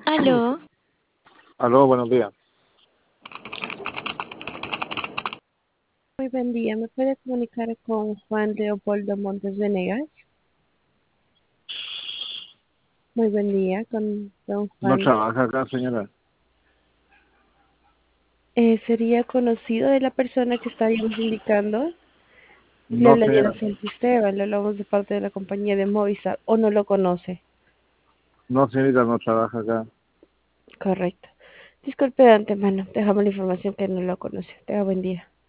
Aló, Aló, buenos días. Muy buen día, ¿me puede comunicar con Juan Leopoldo Montes Venegas? Muy buen día, con don ¿No Juan. trabaja acá, señora? ¿Sería conocido de la persona que estaríamos indicando? Le No, hablaría de señora. Santisteban, le hablamos de parte de la compañía de Movistar, o no lo conoce. No, señorita, no trabaja acá. Correcto. Disculpe de antemano, dejamos la información que no lo conoce. Tenga buen día.